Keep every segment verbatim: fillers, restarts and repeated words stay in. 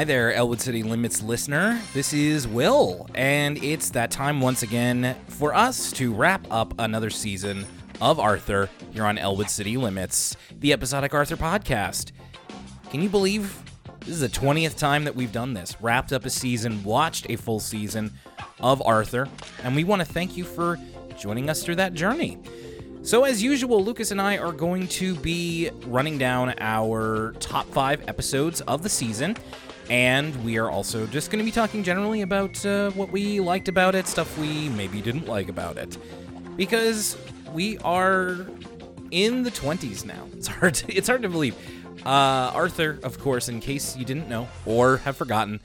there, Elwood City Limits listener. This is Will, and it's that time once again for us to wrap up another season of Arthur here on Elwood City Limits, the Episodic Arthur podcast. Can you believe this is the twentieth time that we've done this? Wrapped up a season, watched a full season of Arthur, and we want to thank you for joining us through that journey. So as usual, Lucas and I are going to be running down our top five episodes of the season, and we are also just going to be talking generally about uh, what we liked about it, stuff we maybe didn't like about it, because we are in the twenties now. It's hard to, it's hard to believe. Uh, Arthur, of course, in case you didn't know or have forgotten,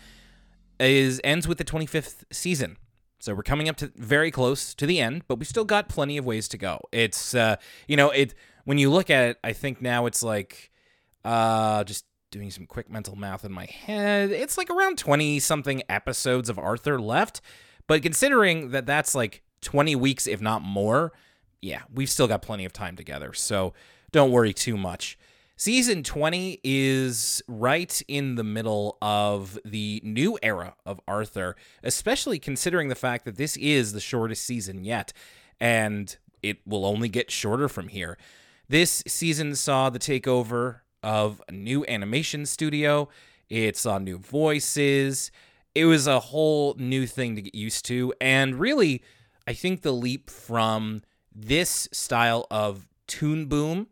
is ends with the twenty-fifth season. So we're coming up to very close to the end, but we still got plenty of ways to go. It's, uh, you know, it when you look at it, I think now it's like, uh, just doing some quick mental math in my head, it's like around twenty-something episodes of Arthur left. But considering that that's like twenty weeks, if not more, yeah, we've still got plenty of time together. So don't worry too much. Season twenty is right in the middle of the new era of Arthur, especially considering the fact that this is the shortest season yet, and it will only get shorter from here. This season saw the takeover of a new animation studio. It saw new voices. It was a whole new thing to get used to, and really, I think the leap from this style of Toon Boom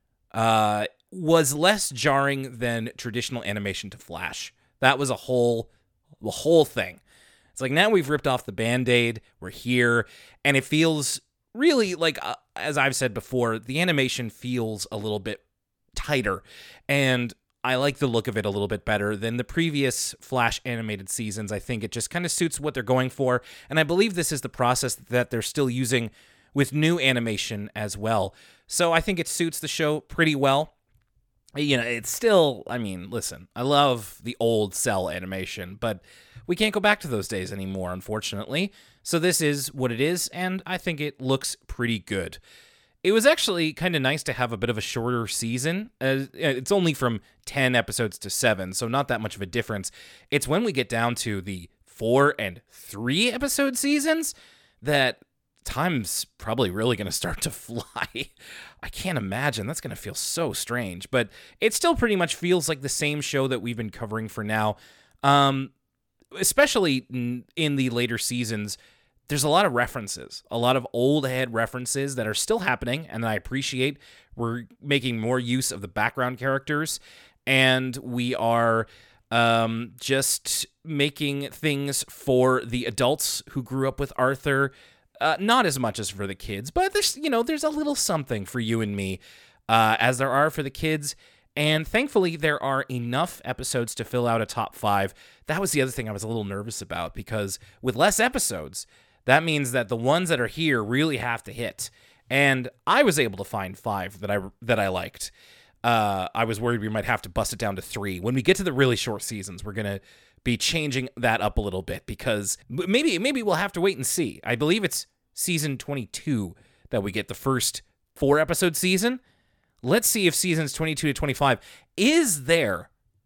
uh, was less jarring than traditional animation to Flash. That was a whole, the whole thing. It's like now we've ripped off the Band-Aid, we're here, and it feels really like, uh, as I've said before, the animation feels a little bit tighter, and I like the look of it a little bit better than the previous Flash animated seasons. I think it just kind of suits what they're going for, and I believe this is the process that they're still using with new animation as well. So I think it suits the show pretty well. You know, it's still, I mean, listen, I love the old cell animation, but we can't go back to those days anymore, unfortunately. So this is what it is, and I think it looks pretty good. It was actually kind of nice to have a bit of a shorter season. Uh, it's only from ten episodes to seven, so not that much of a difference. It's when we get down to the four and three episode seasons that time's probably really going to start to fly. I can't imagine. That's going to feel so strange, but it still pretty much feels like the same show that we've been covering for now. Um, especially in the later seasons, there's a lot of references, a lot of old head references that are still happening, and I appreciate. We're making more use of the background characters, and we are um, just making things for the adults who grew up with Arthur. Uh, not as much as for the kids, but there's, you know, there's a little something for you and me, uh, as there are for the kids. And thankfully, there are enough episodes to fill out a top five. That was the other thing I was a little nervous about, because with less episodes, that means that the ones that are here really have to hit. And I was able to find five that I that I liked. Uh, I was worried we might have to bust it down to three. When we get to the really short seasons, we're gonna be changing that up a little bit, because maybe maybe we'll have to wait and see. I believe it's season twenty-two that we get the first four episode season. Let's see if seasons twenty-two to twenty-five, is there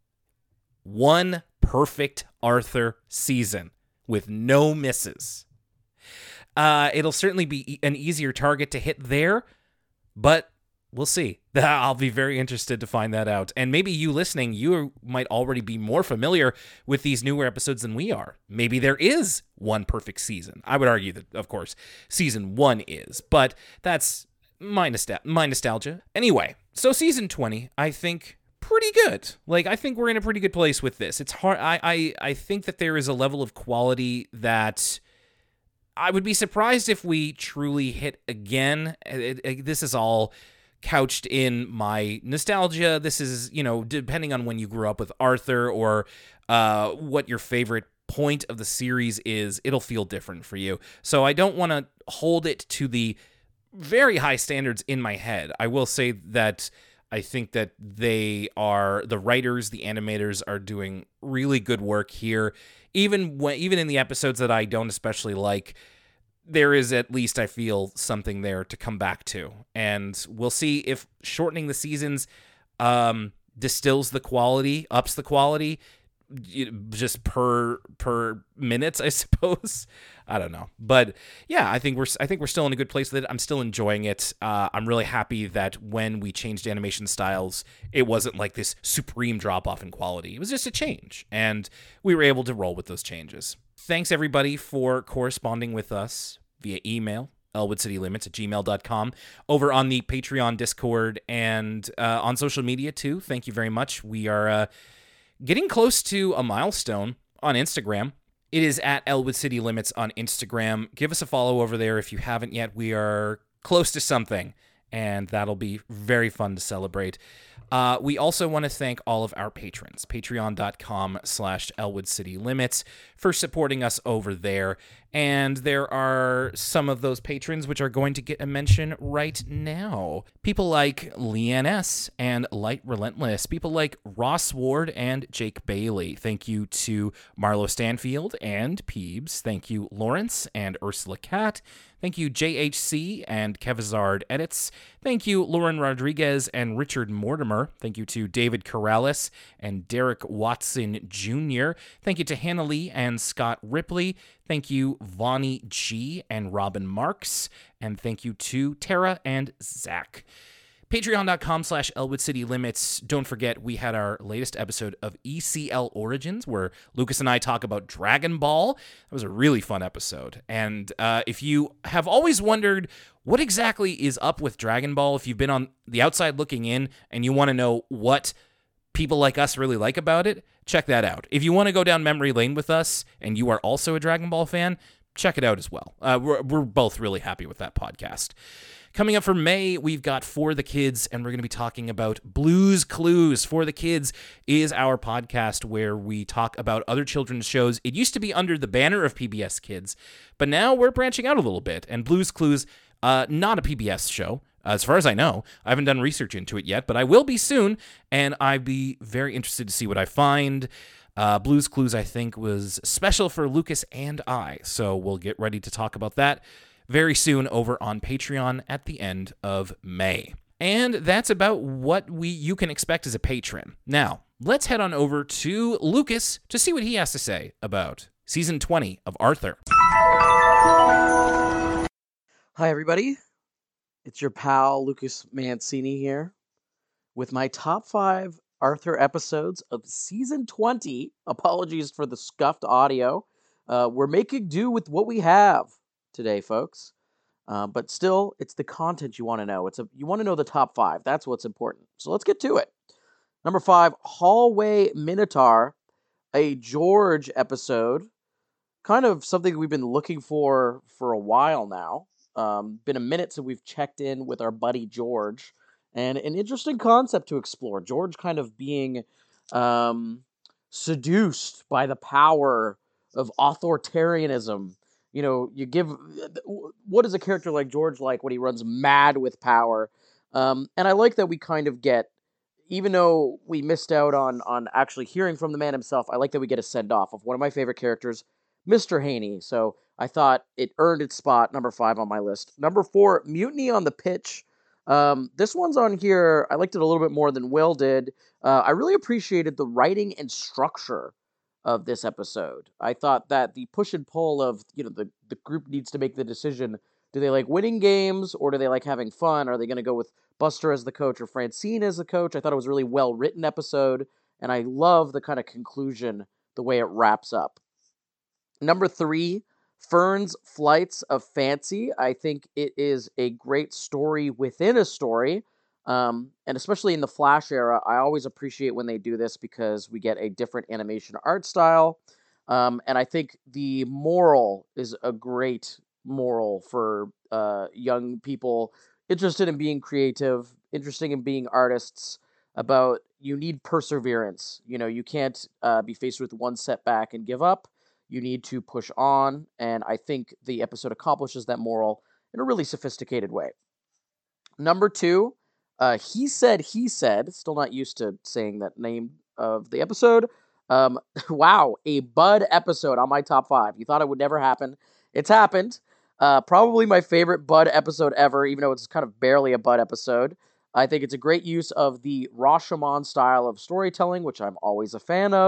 one perfect Arthur season with no misses? Uh, it'll certainly be an easier target to hit there, but we'll see. I'll be very interested to find that out. And maybe you listening, you might already be more familiar with these newer episodes than we are. Maybe there is one perfect season. I would argue that, of course, season one is, but that's my, nostal- my nostalgia. Anyway, so season twenty, I think, pretty good. Like, I think we're in a pretty good place with this. It's hard. I, I, I think that there is a level of quality that I would be surprised if we truly hit again. It, it, this is all couched in my nostalgia. This is, you know, depending on when you grew up with Arthur or uh, what your favorite point of the series is, it'll feel different for you. So I don't want to hold it to the very high standards in my head. I will say that I think that they are, the writers, the animators are doing really good work here. Even when, even in the episodes that I don't especially like, there is at least, I feel, something there to come back to. And we'll see if shortening the seasons um, distills the quality, ups the quality. just per per minutes, I suppose. I don't know, but yeah, I think we're I think we're still in a good place with it. I'm still enjoying it. Uh, I'm really happy that when we changed animation styles, it wasn't like this supreme drop off in quality. It was just a change, and we were able to roll with those changes. Thanks everybody for corresponding with us via email, elwoodcitylimits at gmail dot com, over on the Patreon, Discord, and uh, on social media too. Thank you very much. We are uh, getting close to a milestone on Instagram. It is at Elwood City Limits on Instagram. Give us a follow over there if you haven't yet. We are close to something, and that'll be very fun to celebrate. Uh, we also want to thank all of our patrons, patreon.com slash Elwood City Limits, for supporting us over there. And there are some of those patrons which are going to get a mention right now. People like Leanne S. and Light Relentless. People like Ross Ward and Jake Bailey. Thank you to Marlo Stanfield and Peebs. Thank you, Lawrence and Ursula Cat. Thank you, J H C and Kevizard Edits. Thank you, Lauren Rodriguez and Richard Mortimer. Thank you to David Corrales and Derek Watson Junior Thank you to Hannah Lee and Scott Ripley. Thank you, Vonnie G and Robin Marks. And thank you to Tara and Zach. Patreon.com slash Elwood City Limits. Don't forget, we had our latest episode of E C L Origins, where Lucas and I talk about Dragon Ball. That was a really fun episode. And uh, if you have always wondered what exactly is up with Dragon Ball, if you've been on the outside looking in and you want to know what people like us really like about it, check that out. If you want to go down memory lane with us and you are also a Dragon Ball fan, check it out as well. Uh, we're, we're both really happy with that podcast. Coming up for May, we've got For the Kids, and we're going to be talking about Blue's Clues. For the Kids is our podcast where we talk about other children's shows. It used to be under the banner of P B S Kids, but now we're branching out a little bit, and Blue's Clues, uh, not a P B S show. As far as I know, I haven't done research into it yet, but I will be soon, and I'd be very interested to see what I find. Uh, Blue's Clues, I think, was special for Lucas and I, so we'll get ready to talk about that very soon over on Patreon at the end of May. And that's about what we you can expect as a patron. Now, let's head on over to Lucas to see what he has to say about Season twenty of Arthur. Hi, everybody. It's your pal, Lucas Mancini here, with my top five Arthur episodes of Season twenty. Apologies for the scuffed audio. Uh, we're making do with what we have today, folks. Uh, but still, it's the content you want to know. It's a you want to know the top five. That's what's important. So let's get to it. Number five, Hallway Minotaur, a George episode. Kind of something we've been looking for for a while now. Um, been a minute since we've checked in with our buddy George. And an interesting concept to explore. George kind of being um, seduced by the power of authoritarianism. You know, you give, what is a character like George like when he runs mad with power? Um, and I like that we kind of get, even though we missed out on on actually hearing from the man himself, I like that we get a send-off of one of my favorite characters, Mister Haney. So I thought it earned its spot, number five on my list. Number four, Mutiny on the Pitch. Um, this one's on here, I liked it a little bit more than Will did. Uh, I really appreciated the writing and structure of this episode. I thought that the push and pull of, you know, the, the group needs to make the decision. Do they like winning games or do they like having fun? Are they going to go with Buster as the coach or Francine as the coach? I thought it was a really well-written episode, and I love the kind of conclusion, the way it wraps up. Number three, Fern's Flights of Fancy. I think it is a great story within a story. Um, and especially in the Flash era, I always appreciate when they do this because we get a different animation art style. Um, and I think the moral is a great moral for uh, young people interested in being creative, interested in being artists, about you need perseverance. You know, you can't uh, be faced with one setback and give up. You need to push on. And I think the episode accomplishes that moral in a really sophisticated way. Number two, Uh, he said, he said, still not used to saying that name of the episode. Um, wow, a Bud episode on my top five. You thought it would never happen. It's happened. Uh, probably my favorite Bud episode ever, even though it's kind of barely a Bud episode. I think it's a great use of the Rashomon style of storytelling, which I'm always a fan of.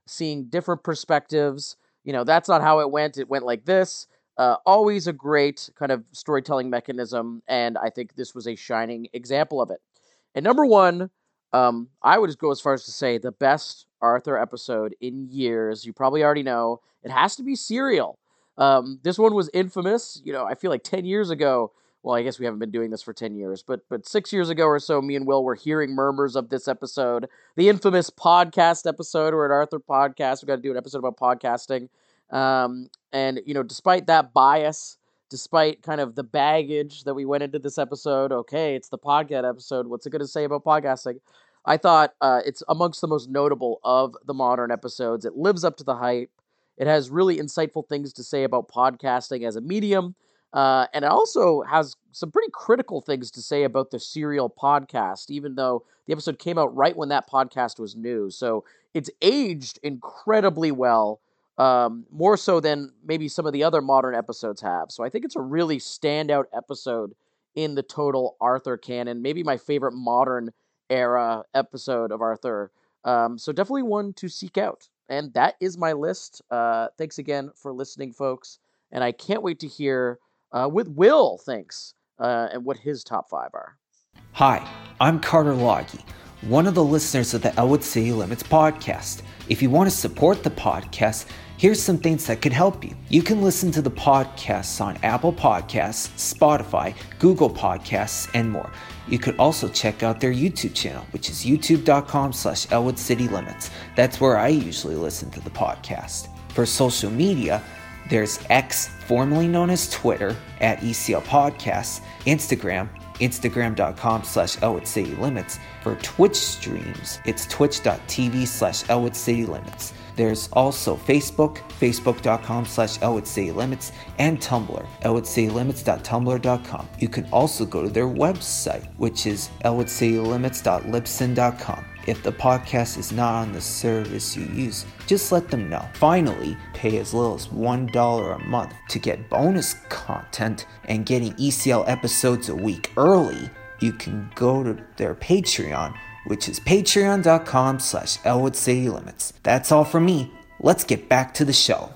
seeing different perspectives. You know, that's not how it went. It went like this. Uh, always a great kind of storytelling mechanism, and I think this was a shining example of it. And number one, um, I would just go as far as to say the best Arthur episode in years. You probably already know it has to be Serial. Um, this one was infamous. You know, I feel like ten years ago. Well, I guess we haven't been doing this for ten years, but but six years ago or so, me and Will were hearing murmurs of this episode, the infamous podcast episode. We're at Arthur Podcast. We got to do an episode about podcasting. Um, and, you know, despite that bias, despite kind of the baggage that we went into this episode, okay, it's the podcast episode. What's it going to say about podcasting? I thought uh, it's amongst the most notable of the modern episodes. It lives up to the hype. It has really insightful things to say about podcasting as a medium. Uh, and it also has some pretty critical things to say about the Serial podcast, even though the episode came out right when that podcast was new. So it's aged incredibly well. Um, more so than maybe some of the other modern episodes have. So I think it's a really standout episode in the total Arthur canon. Maybe my favorite modern era episode of Arthur. Um, so definitely one to seek out. And that is my list. Uh, thanks again for listening, folks. And I can't wait to hear uh, what Will thinks uh, and what his top five are. Hi, I'm Carter Loggy, one of the listeners of the Elwood City Limits podcast. If you want to support the podcast, here's some things that could help you. You can listen to the podcasts on Apple Podcasts, Spotify, Google Podcasts, and more. You could also check out their YouTube channel, which is youtube.com slash Elwood City Limits. That's where I usually listen to the podcast. For social media, there's X, formerly known as Twitter, at E C L Podcasts, Instagram, instagram.com slash Elwood City Limits. For Twitch streams, it's twitch.tv slash Elwood City Limits. There's also Facebook, facebook.com slash Elwood City Limits, and Tumblr, elwood city limits dot tumblr dot com. You can also go to their website, which is elwood city limits dot libsyn dot com. If the podcast is not on the service you use, just let them know. Finally, pay as little as one dollar a month to get bonus content and getting E C L episodes a week early. You can go to their Patreon, which is patreon.com slash Elwood City Limits. That's all from me. Let's get back to the show.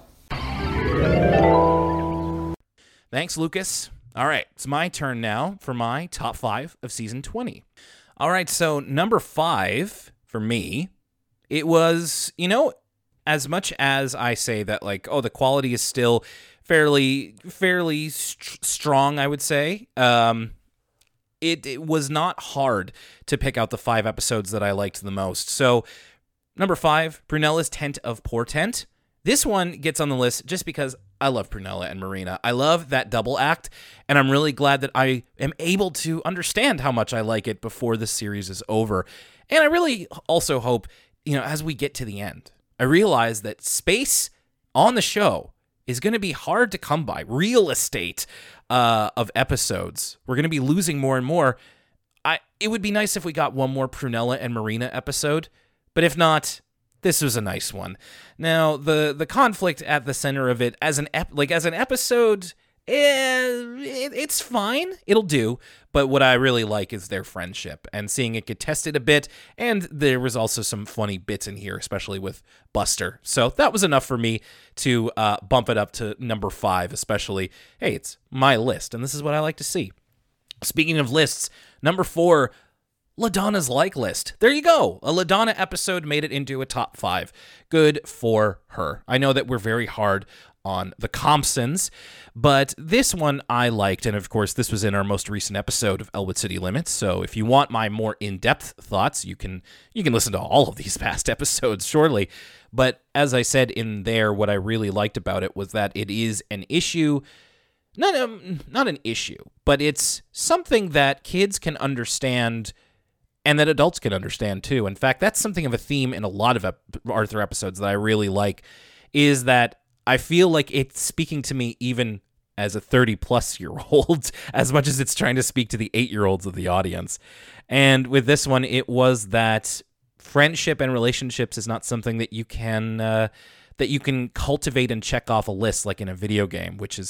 Thanks, Lucas. All right, it's my turn now for my top five of season twenty. All right, so number five for me, it was, you know, as much as I say that, like, oh, the quality is still fairly, fairly st- strong, I would say, um... It, it was not hard to pick out the five episodes that I liked the most. So, number five, Prunella's Tent of Portent. This one gets on the list just because I love Prunella and Marina. I love that double act, and I'm really glad that I am able to understand how much I like it before the series is over. And I really also hope, you know, as we get to the end, I realize that space on the show is going to be hard to come by. Real estate uh, of episodes. We're going to be losing more and more. I It would be nice if we got one more Prunella and Marina episode, but if not, this was a nice one. Now, the the conflict at the center of it as an ep- like as an episode, eh, it, it's fine. It'll do. But what I really like is their friendship and seeing it get tested a bit. And there was also some funny bits in here, especially with Buster. So that was enough for me to uh, bump it up to number five, especially. Hey, it's my list, and this is what I like to see. Speaking of lists, number four, LaDonna's like list. There you go. A LaDonna episode made it into a top five. Good for her. I know that we're very hard on the Compsons, but this one I liked, and of course this was in our most recent episode of Elwood City Limits, so if you want my more in-depth thoughts, you can you can listen to all of these past episodes, surely. But as I said in there, what I really liked about it was that it is an issue, not, um, not an issue, but it's something that kids can understand and that adults can understand too. In fact, that's something of a theme in a lot of ep- Arthur episodes that I really like, is that I feel like it's speaking to me even as a thirty-plus-year-old, as much as it's trying to speak to the eight-year-olds of the audience. And with this one, it was that friendship and relationships is not something that you can uh, that you can cultivate and check off a list like in a video game, which is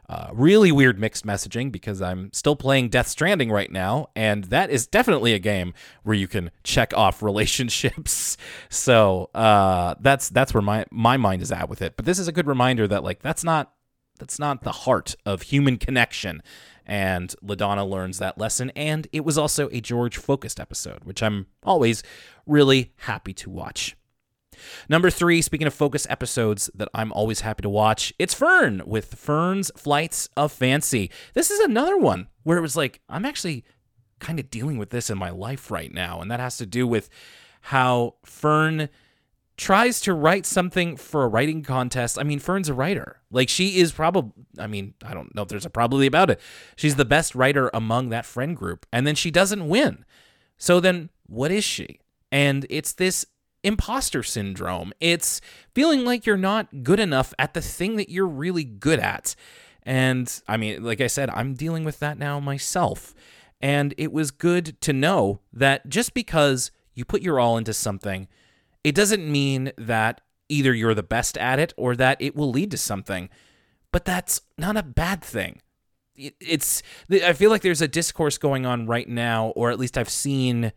Uh, really weird mixed messaging because I'm still playing Death Stranding right now, and that is definitely a game where you can check off relationships. So uh, that's that's where my my mind is at with it. But this is a good reminder that like that's not that's not the heart of human connection. And LaDonna learns that lesson, and it was also a George-focused episode, which I'm always really happy to watch. Number three, speaking of focus episodes that I'm always happy to watch, it's Fern with Fern's Flights of Fancy. This is another one where it was like, I'm actually kind of dealing with this in my life right now, and that has to do with how Fern tries to write something for a writing contest. I mean, Fern's a writer. Like, she is probably, I mean, I don't know if there's a probably about it. She's the best writer among that friend group, and then she doesn't win. So then, what is she? And it's this imposter syndrome. It's feeling like you're not good enough at the thing that you're really good at. And I mean, like I said, I'm dealing with that now myself. And it was good to know that just because you put your all into something, it doesn't mean that either you're the best at it or that it will lead to something. But that's not a bad thing. It's, I feel like there's a discourse going on right now, or at least I've seen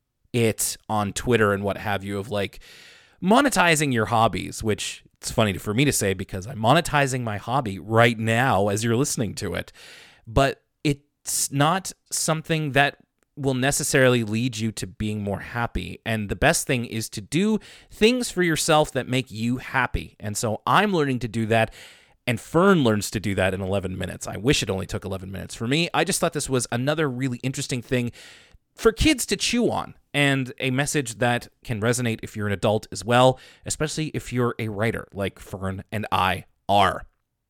it on Twitter and what have you, of like monetizing your hobbies, which it's funny for me to say because I'm monetizing my hobby right now as you're listening to it. But it's not something that will necessarily lead you to being more happy. And the best thing is to do things for yourself that make you happy. And so I'm learning to do that. And Fern learns to do that in eleven minutes. I wish it only took eleven minutes for me. I just thought this was another really interesting thing for kids to chew on, and a message that can resonate if you're an adult as well, especially if you're a writer like Fern and I are.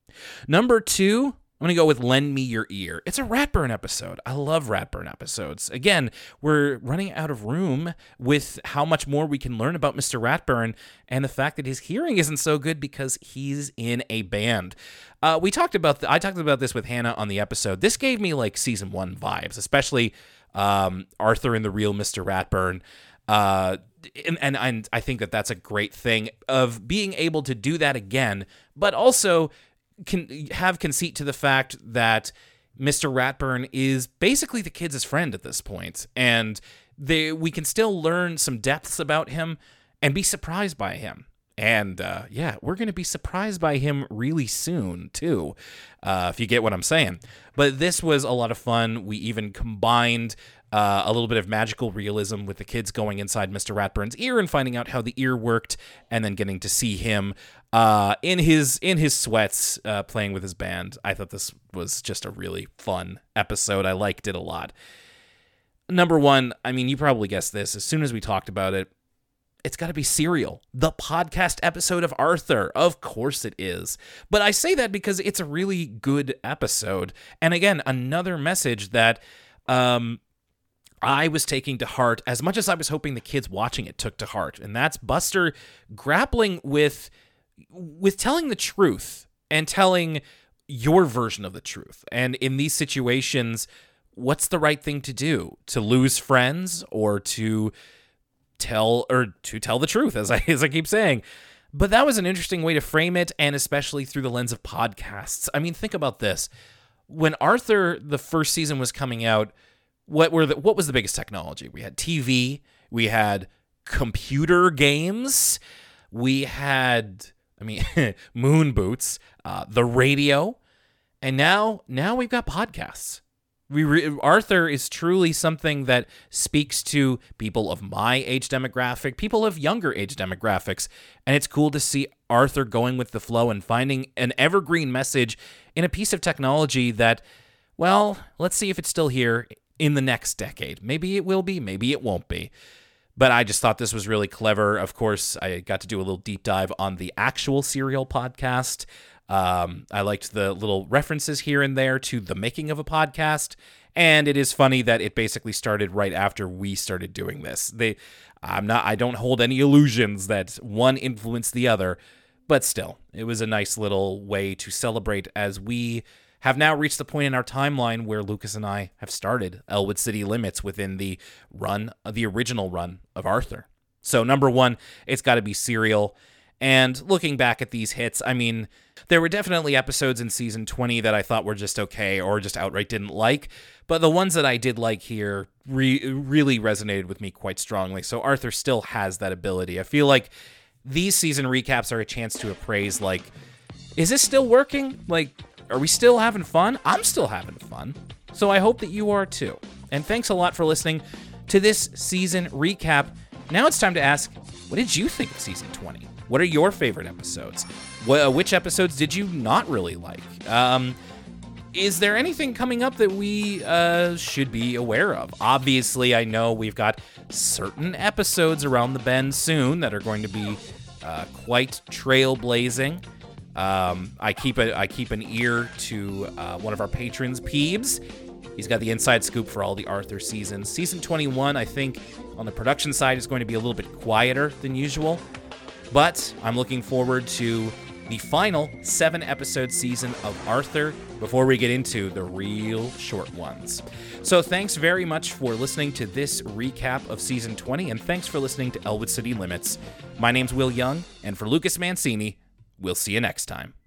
Number two, I'm going to go with Lend Me Your Ear. It's a Ratburn episode. I love Ratburn episodes. Again, we're running out of room with how much more we can learn about Mister Ratburn and the fact that his hearing isn't so good because he's in a band. Uh, we talked about, the, I talked about this with Hannah on the episode. This gave me like season one vibes, especially Um, Arthur and the Real Mister Ratburn. Uh, and, and, and I think that that's a great thing of being able to do that again, but also can have conceit to the fact that Mister Ratburn is basically the kids' friend at this point, and they we can still learn some depths about him and be surprised by him. And uh, yeah, we're going to be surprised by him really soon, too, uh, if you get what I'm saying. But this was a lot of fun. We even combined uh, a little bit of magical realism with the kids going inside Mister Ratburn's ear and finding out how the ear worked, and then getting to see him uh, in his in his sweats uh, playing with his band. I thought this was just a really fun episode. I liked it a lot. Number one, I mean, you probably guessed this. As soon as we talked about it, it's got to be Serial, the podcast episode of Arthur. Of course it is. But I say that because it's a really good episode. And again, another message that um, I was taking to heart as much as I was hoping the kids watching it took to heart. And that's Buster grappling with, with telling the truth and telling your version of the truth. And in these situations, what's the right thing to do? To lose friends or to tell or to tell the truth, as I as I keep saying. But that was an interesting way to frame it, and especially through the lens of podcasts. I mean, think about this. When Arthur, the first season, was coming out, what were the, what was the biggest technology? We had T V, we had computer games, we had, I mean, moon boots, uh, the radio, and now now we've got podcasts. We re- Arthur is truly something that speaks to people of my age demographic, people of younger age demographics, and it's cool to see Arthur going with the flow and finding an evergreen message in a piece of technology that, well, let's see if it's still here in the next decade. Maybe it will be, maybe it won't be. But I just thought this was really clever. Of course, I got to do a little deep dive on the actual Serial podcast. Um, I liked the little references here and there to the making of a podcast, and it is funny that it basically started right after we started doing this. They, I'm not, I don't hold any illusions that one influenced the other, but still, it was a nice little way to celebrate as we have now reached the point in our timeline where Lucas and I have started Elwood City Limits within the run, the original run of Arthur. So number one, it's got to be Serial. And looking back at these hits, I mean, there were definitely episodes in season twenty that I thought were just okay or just outright didn't like, but the ones that I did like here re- really resonated with me quite strongly. So Arthur still has that ability. I feel like these season recaps are a chance to appraise, like, is this still working? Like, are we still having fun? I'm still having fun. So I hope that you are too. And thanks a lot for listening to this season recap. Now it's time to ask, what did you think of season twenty? What are your favorite episodes? Wh- which episodes did you not really like? Um, is there anything coming up that we uh, should be aware of? Obviously, I know we've got certain episodes around the bend soon that are going to be uh, quite trailblazing. Um, I keep a I keep an ear to uh, one of our patrons, Peebs. He's got the inside scoop for all the Arthur seasons. Season twenty-one, I think, on the production side is going to be a little bit quieter than usual. But I'm looking forward to the final seven-episode season of Arthur before we get into the real short ones. So thanks very much for listening to this recap of Season twenty, and thanks for listening to Elwood City Limits. My name's Will Young, and for Lucas Mancini, we'll see you next time.